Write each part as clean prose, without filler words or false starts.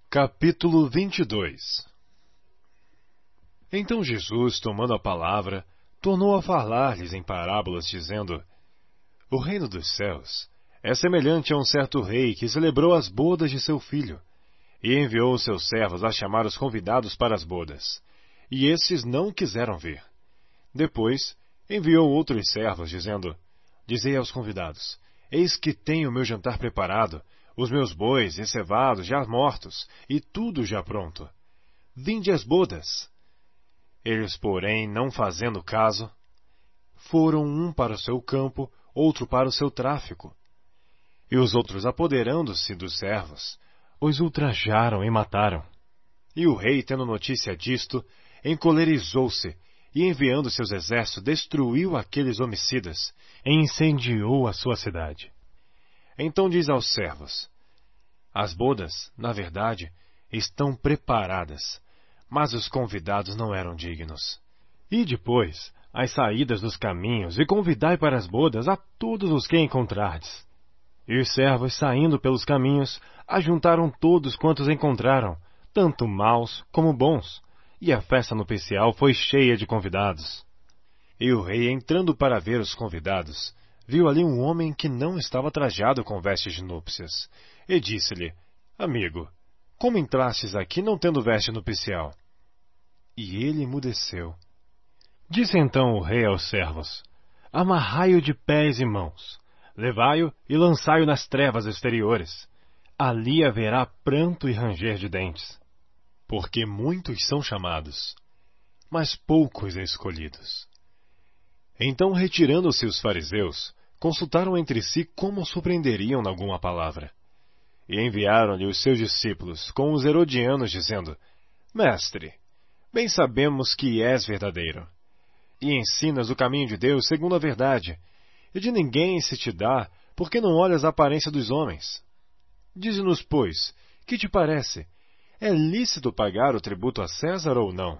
Capítulo 22. Então Jesus, tomando a palavra, tornou a falar-lhes em parábolas, dizendo: O reino dos céus é semelhante a um certo rei que celebrou as bodas de seu filho, e enviou seus servos a chamar os convidados para as bodas. E estes não quiseram vir. Depois, enviou outros servos, dizendo: Dizei aos convidados: Eis que tenho o meu jantar preparado, os meus bois encevados já mortos, e tudo já pronto. Vinde às bodas. Eles, porém, não fazendo caso, foram um para o seu campo, outro para o seu tráfico. E os outros, apoderando-se dos servos, os ultrajaram e mataram. E o rei, tendo notícia disto, encolerizou-se, e enviando seus exércitos, destruiu aqueles homicidas, e incendiou a sua cidade. Então diz aos servos: As bodas, na verdade, estão preparadas, mas os convidados não eram dignos. E depois, às saídas dos caminhos, e convidai para as bodas a todos os que encontrardes. E os servos, saindo pelos caminhos, ajuntaram todos quantos encontraram, tanto maus como bons, e a festa nupcial foi cheia de convidados. E o rei, entrando para ver os convidados, viu ali um homem que não estava trajado com vestes de núpcias, e disse-lhe: Amigo, como entrastes aqui não tendo veste nupcial? E ele emudeceu. Disse então o rei aos servos: Amarrai-o de pés e mãos, levai-o e lançai-o nas trevas exteriores. Ali haverá pranto e ranger de dentes. Porque muitos são chamados, mas poucos escolhidos. Então, retirando-se os fariseus, consultaram entre si como surpreenderiam alguma palavra. E enviaram-lhe os seus discípulos com os herodianos, dizendo: Mestre, bem sabemos que és verdadeiro, e ensinas o caminho de Deus segundo a verdade, e de ninguém se te dá, porque não olhas a aparência dos homens. Dize-nos, pois, que te parece? É lícito pagar o tributo a César ou não?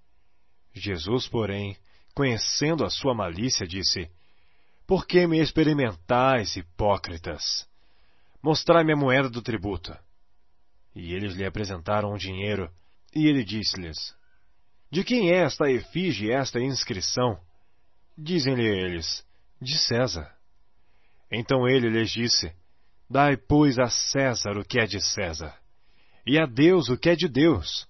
Jesus, porém, conhecendo a sua malícia, disse: Por que me experimentais, hipócritas? Mostrai-me a moeda do tributo. E eles lhe apresentaram um dinheiro, e ele disse-lhes: De quem é esta efígie e esta inscrição? Dizem-lhe eles: De César. Então ele lhes disse: Dai, pois, a César o que é de César, e a Deus o que é de Deus.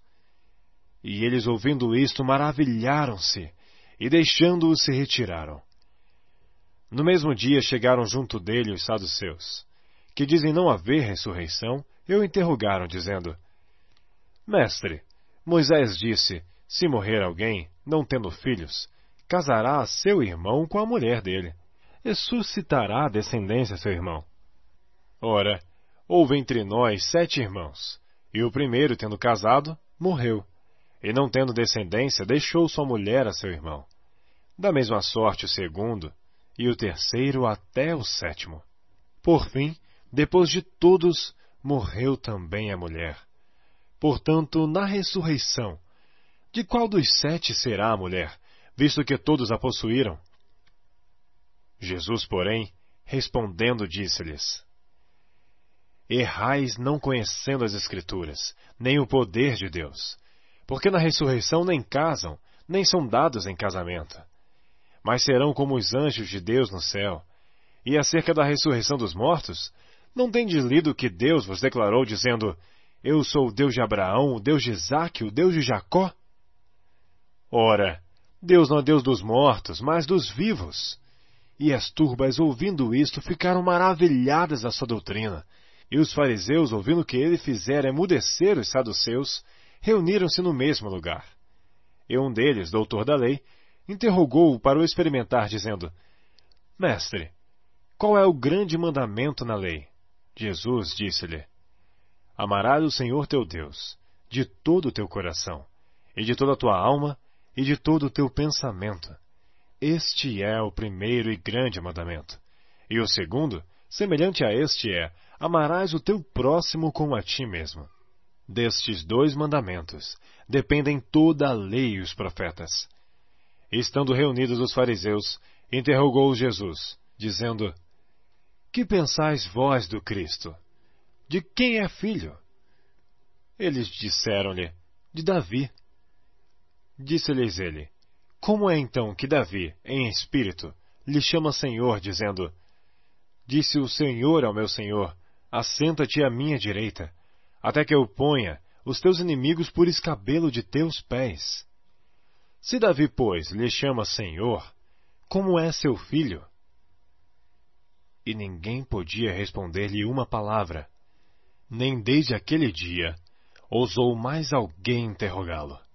E eles, ouvindo isto, maravilharam-se, e deixando-o se retiraram. No mesmo dia chegaram junto dele os saduceus, que dizem não haver ressurreição, e o interrogaram, dizendo: Mestre, Moisés disse, se morrer alguém, não tendo filhos, casará a seu irmão com a mulher dele, e suscitará descendência a seu irmão. Ora, houve entre nós 7 irmãos, e o primeiro, tendo casado, morreu, e não tendo descendência, deixou sua mulher a seu irmão. Da mesma sorte o segundo, e o terceiro até o 7º. Por fim, depois de todos, morreu também a mulher. Portanto, na ressurreição, de qual dos 7 será a mulher, visto que todos a possuíram? Jesus, porém, respondendo, disse-lhes: Errais não conhecendo as Escrituras, nem o poder de Deus, porque na ressurreição nem casam, nem são dados em casamento, mas serão como os anjos de Deus no céu. E acerca da ressurreição dos mortos, não tendes lido que Deus vos declarou, dizendo: Eu sou o Deus de Abraão, o Deus de Isaque, o Deus de Jacó? Ora, Deus não é Deus dos mortos, mas dos vivos. E as turbas, ouvindo isto, ficaram maravilhadas da sua doutrina. E os fariseus, ouvindo que ele fizera emudecer os saduceus, reuniram-se no mesmo lugar. E um deles, doutor da lei, interrogou-o para o experimentar, dizendo: Mestre, qual é o grande mandamento na lei? Jesus disse-lhe: Amarás o Senhor teu Deus, de todo o teu coração, e de toda a tua alma, e de todo o teu pensamento. Este é o primeiro e grande mandamento. E o segundo, semelhante a este, é: Amarás o teu próximo como a ti mesmo. Destes 2 mandamentos dependem toda a lei e os profetas. Estando reunidos os fariseus, interrogou Jesus, dizendo: Que pensais vós do Cristo? De quem é filho? Eles disseram-lhe: De Davi. Disse-lhes ele: Como é então que Davi, em espírito, lhe chama Senhor, dizendo: Disse o Senhor ao meu Senhor: Assenta-te à minha direita, até que eu ponha os teus inimigos por escabelo de teus pés. Se Davi, pois, lhe chama Senhor, como é seu filho? E ninguém podia responder-lhe uma palavra, nem desde aquele dia ousou mais alguém interrogá-lo.